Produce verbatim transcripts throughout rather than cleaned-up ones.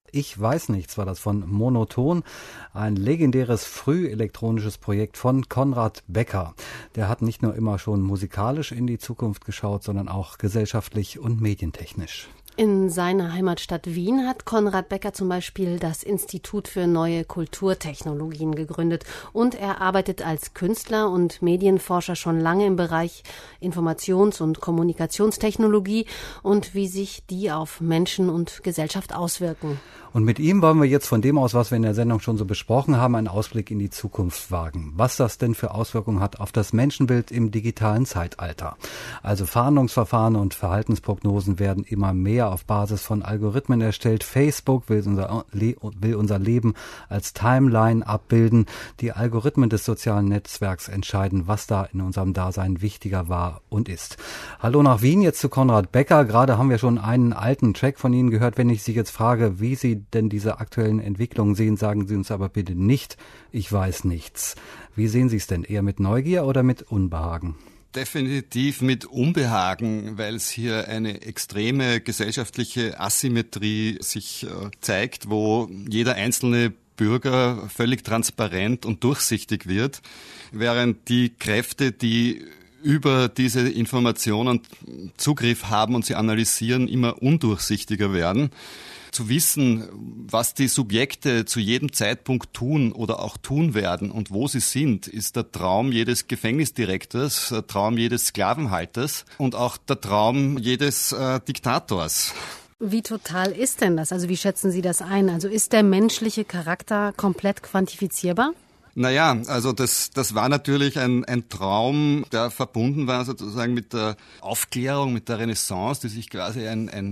Ich weiß nichts war das von Monoton, ein legendäres frühelektronisches Projekt von Konrad Becker. Der hat nicht nur immer schon musikalisch in die Zukunft geschaut, sondern auch gesellschaftlich und medientechnisch. In seiner Heimatstadt Wien hat Konrad Becker zum Beispiel das Institut für neue Kulturtechnologien gegründet und er arbeitet als Künstler und Medienforscher schon lange im Bereich Informations- und Kommunikationstechnologie und wie sich die auf Menschen und Gesellschaft auswirken. Und mit ihm wollen wir jetzt von dem aus, was wir in der Sendung schon so besprochen haben, einen Ausblick in die Zukunft wagen. Was das denn für Auswirkungen hat auf das Menschenbild im digitalen Zeitalter. Also Fahndungsverfahren und Verhaltensprognosen werden immer mehr auf Basis von Algorithmen erstellt. Facebook will unser, will unser Leben als Timeline abbilden. Die Algorithmen des sozialen Netzwerks entscheiden, was da in unserem Dasein wichtiger war und ist. Hallo nach Wien, jetzt zu Konrad Becker. Gerade haben wir schon einen alten Track von Ihnen gehört. Wenn ich Sie jetzt frage, wie Sie denn diese aktuellen Entwicklungen sehen, sagen Sie uns aber bitte nicht, ich weiß nichts. Wie sehen Sie es denn? Eher mit Neugier oder mit Unbehagen? Definitiv mit Unbehagen, weil es hier eine extreme gesellschaftliche Asymmetrie sich äh, zeigt, wo jeder einzelne Bürger völlig transparent und durchsichtig wird, während die Kräfte, die über diese Informationen Zugriff haben und sie analysieren, immer undurchsichtiger werden. Zu wissen, was die Subjekte zu jedem Zeitpunkt tun oder auch tun werden und wo sie sind, ist der Traum jedes Gefängnisdirektors, der Traum jedes Sklavenhalters und auch der Traum jedes äh, Diktators. Wie total ist denn das? Also wie schätzen Sie das ein? Also ist der menschliche Charakter komplett quantifizierbar? Naja, also das, das war natürlich ein, ein Traum, der verbunden war sozusagen mit der Aufklärung, mit der Renaissance, die sich quasi ein, ein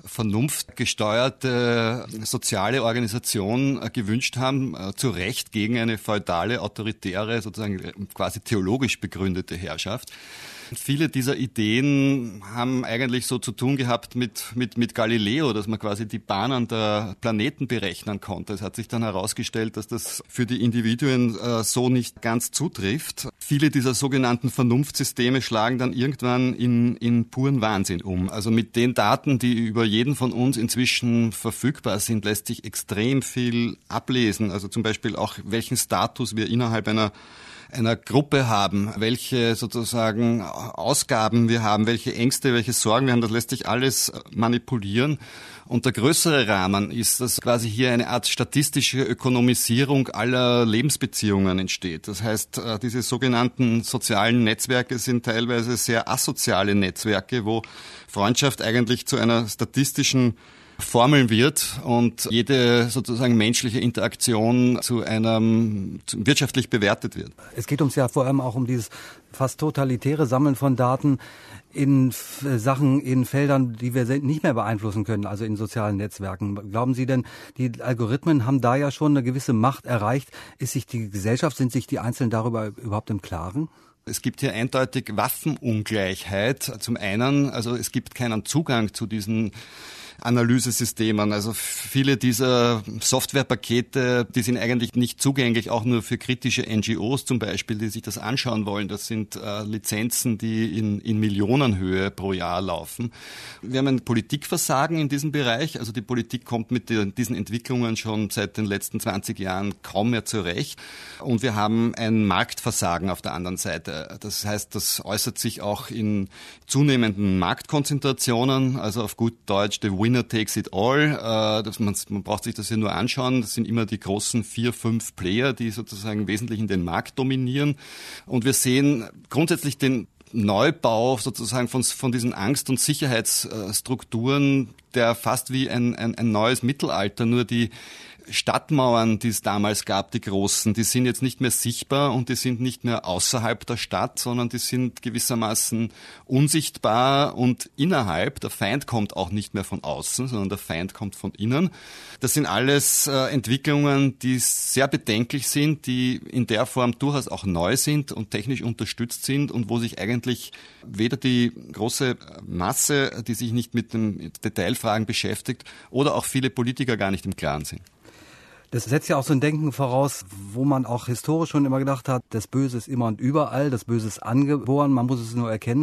vernunftgesteuerte soziale Organisation gewünscht haben, zu Recht gegen eine feudale, autoritäre, sozusagen quasi theologisch begründete Herrschaft. Viele dieser Ideen haben eigentlich so zu tun gehabt mit, mit, mit Galileo, dass man quasi die Bahnen der Planeten berechnen konnte. Es hat sich dann herausgestellt, dass das für die Individuen äh, so nicht ganz zutrifft. Viele dieser sogenannten Vernunftsysteme schlagen dann irgendwann in, in puren Wahnsinn um. Also mit den Daten, die über jeden von uns inzwischen verfügbar sind, lässt sich extrem viel ablesen. Also zum Beispiel auch, welchen Status wir innerhalb einer einer Gruppe haben, welche sozusagen Ausgaben wir haben, welche Ängste, welche Sorgen wir haben, das lässt sich alles manipulieren. Und der größere Rahmen ist, dass quasi hier eine Art statistische Ökonomisierung aller Lebensbeziehungen entsteht. Das heißt, diese sogenannten sozialen Netzwerke sind teilweise sehr asoziale Netzwerke, wo Freundschaft eigentlich zu einer statistischen Formeln wird und jede sozusagen menschliche Interaktion zu einem zu wirtschaftlich bewertet wird. Es geht uns ja vor allem auch um dieses fast totalitäre Sammeln von Daten in Sachen, in Feldern, die wir nicht mehr beeinflussen können, also in sozialen Netzwerken. Glauben Sie denn, die Algorithmen haben da ja schon eine gewisse Macht erreicht? Ist sich die Gesellschaft, sind sich die Einzelnen darüber überhaupt im Klaren? Es gibt hier eindeutig Waffenungleichheit. Zum einen, also es gibt keinen Zugang zu diesen Analysesystemen. Also viele dieser Softwarepakete, die sind eigentlich nicht zugänglich, auch nur für kritische N G Os zum Beispiel, die sich das anschauen wollen. Das sind äh, Lizenzen, die in, in Millionenhöhe pro Jahr laufen. Wir haben ein Politikversagen in diesem Bereich. Also die Politik kommt mit der, diesen Entwicklungen schon seit den letzten zwanzig Jahren kaum mehr zurecht. Und wir haben ein Marktversagen auf der anderen Seite. Das heißt, das äußert sich auch in zunehmenden Marktkonzentrationen, also auf gut Deutsch, the winner takes it all. Äh, das, man, man braucht sich das ja nur anschauen. Das sind immer die großen vier, fünf Player, die sozusagen wesentlich in den Markt dominieren. Und wir sehen grundsätzlich den Neubau sozusagen von, von diesen Angst- und Sicherheitsstrukturen, der fast wie ein, ein, ein neues Mittelalter, nur die Stadtmauern, die es damals gab, die großen, die sind jetzt nicht mehr sichtbar und die sind nicht mehr außerhalb der Stadt, sondern die sind gewissermaßen unsichtbar und innerhalb. Der Feind kommt auch nicht mehr von außen, sondern der Feind kommt von innen. Das sind alles äh, Entwicklungen, die sehr bedenklich sind, die in der Form durchaus auch neu sind und technisch unterstützt sind und wo sich eigentlich weder die große Masse, die sich nicht mit den Detailfragen beschäftigt, oder auch viele Politiker gar nicht im Klaren sind. Das setzt ja auch so ein Denken voraus, wo man auch historisch schon immer gedacht hat, das Böse ist immer und überall, das Böse ist angeboren, man muss es nur erkennen.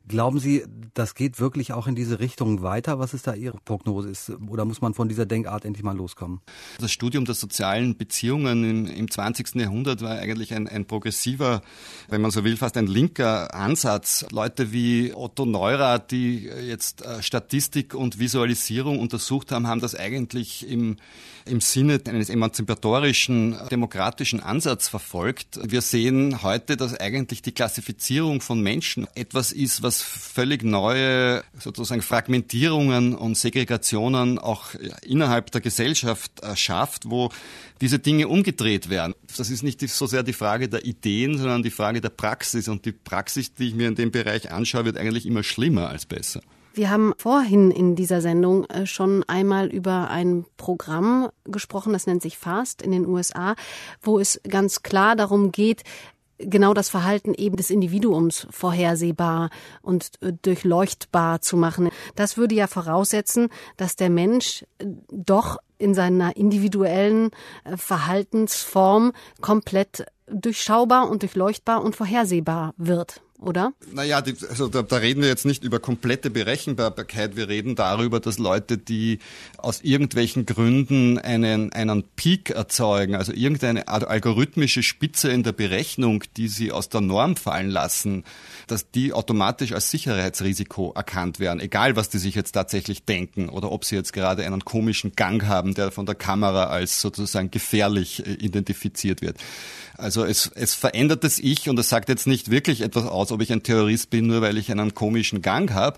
Glauben Sie, das geht wirklich auch in diese Richtung weiter? Was ist da Ihre Prognose? Ist, oder muss man von dieser Denkart endlich mal loskommen? Das Studium der sozialen Beziehungen im, im zwanzigsten Jahrhundert war eigentlich ein, ein progressiver, wenn man so will, fast ein linker Ansatz. Leute wie Otto Neurath, die jetzt äh, Statistik und Visualisierung untersucht haben, haben das eigentlich im, im Sinne eines emanzipatorischen, demokratischen Ansatz verfolgt. Wir sehen heute, dass eigentlich die Klassifizierung von Menschen etwas ist, was völlig neue sozusagen Fragmentierungen und Segregationen auch innerhalb der Gesellschaft schafft, wo diese Dinge umgedreht werden. Das ist nicht so sehr die Frage der Ideen, sondern die Frage der Praxis. Und die Praxis, die ich mir in dem Bereich anschaue, wird eigentlich immer schlimmer als besser. Wir haben vorhin in dieser Sendung schon einmal über ein Programm gesprochen, das nennt sich FAST in den U S A, wo es ganz klar darum geht, genau das Verhalten eben des Individuums vorhersehbar und durchleuchtbar zu machen. Das würde ja voraussetzen, dass der Mensch doch in seiner individuellen Verhaltensform komplett durchschaubar und durchleuchtbar und vorhersehbar wird. Oder? Naja, die, also da, da reden wir jetzt nicht über komplette Berechenbarkeit. Wir reden darüber, dass Leute, die aus irgendwelchen Gründen einen, einen Peak erzeugen, also irgendeine algorithmische Spitze in der Berechnung, die sie aus der Norm fallen lassen, dass die automatisch als Sicherheitsrisiko erkannt werden, egal was die sich jetzt tatsächlich denken oder ob sie jetzt gerade einen komischen Gang haben, der von der Kamera als sozusagen gefährlich identifiziert wird. Also es, es verändert das Ich und es sagt jetzt nicht wirklich etwas aus, ob ich ein Terrorist bin, nur weil ich einen komischen Gang habe.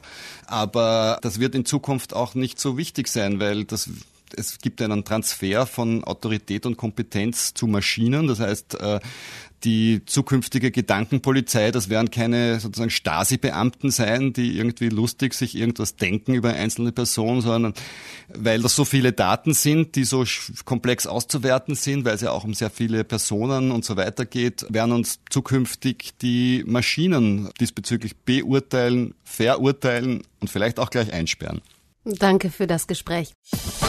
Aber das wird in Zukunft auch nicht so wichtig sein, weil das es gibt einen Transfer von Autorität und Kompetenz zu Maschinen. Das heißt, die zukünftige Gedankenpolizei, das werden keine sozusagen Stasi-Beamten sein, die irgendwie lustig sich irgendwas denken über eine einzelne Person, sondern weil das so viele Daten sind, die so komplex auszuwerten sind, weil es ja auch um sehr viele Personen und so weiter geht, werden uns zukünftig die Maschinen diesbezüglich beurteilen, verurteilen und vielleicht auch gleich einsperren. Danke für das Gespräch.